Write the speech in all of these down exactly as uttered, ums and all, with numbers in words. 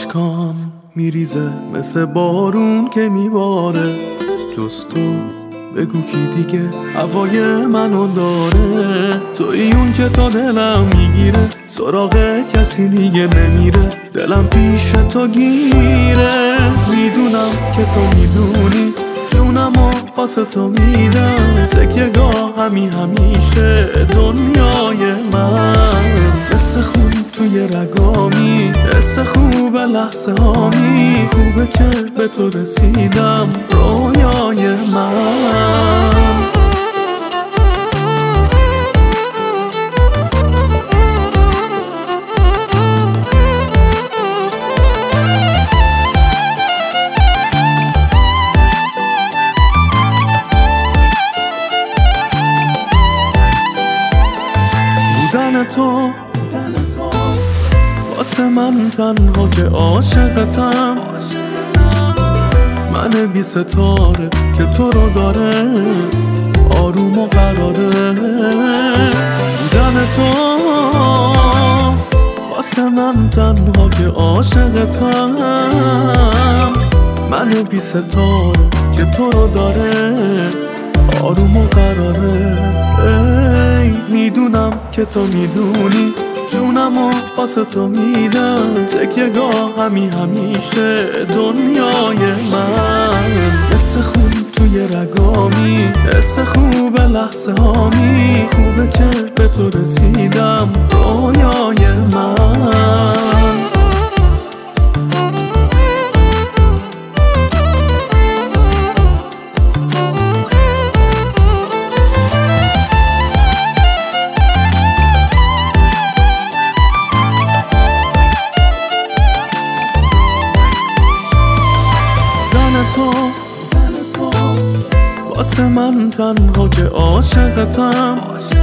اشکام میریزه مثل بارون که میباره، جز تو بگو کی دیگه هوای منو داره. توی اون که تا دلم میگیره، سراغ کسی دیگه نمیره، دلم پیش تو گیره. میدونم که تو میدونی جونمو واسه تو میدم، تکیه گاه همی همیشه دنیای من. مثل خون توی رگامی، مثل خوب لحظه هامی، خوبه که به تو رسیدم رویای من. بودن تو واسه من تنها که عاشقتم، من بی ستاره که تو رو داره آروم و قراره. بودن تو واسه من تنها که عاشقتم، من بی ستاره که تو رو داره آروم و قراره. ای میدونم که تو میدونی جونمو واسه تو میدم، تکیه گاه همی همیشه دنیای من. مثل خون توی رگامی، مثل خوب لحظه هامی، خوبه که به تو رسیدم رویای من. تو واسه من تنها که عاشقتم،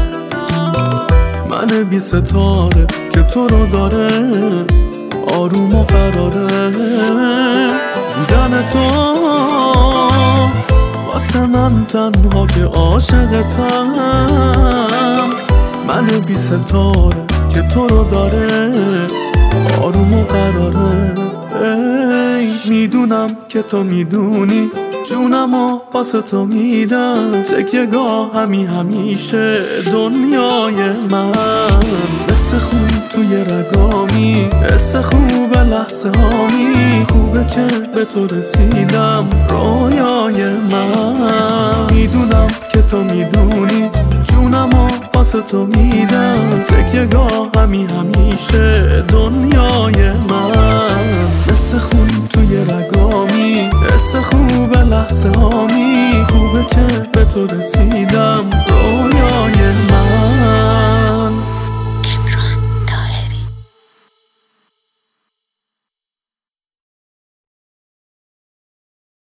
من بی ستاره که تو رو داره آروم و قراره. بودن تو واسه من تنها که عاشقتم، من بی ستاره که تو رو داره آروم و قراره. ای میدونم که تو میدونی جونمو واسه تو میدم، تکیه گاه همی همیشه دنیای من. مثل خون توی رگامی، مثل خوب لحظه هامی، خوبه که به تو رسیدم رویای من. میدونم که تو میدونی جونمو واسه تو میدم، تکیه گاه همی همیشه دنیای من. مثل خون توی رگامی، مثل خوب لحظه هامی، خوبه که به تو رسیدم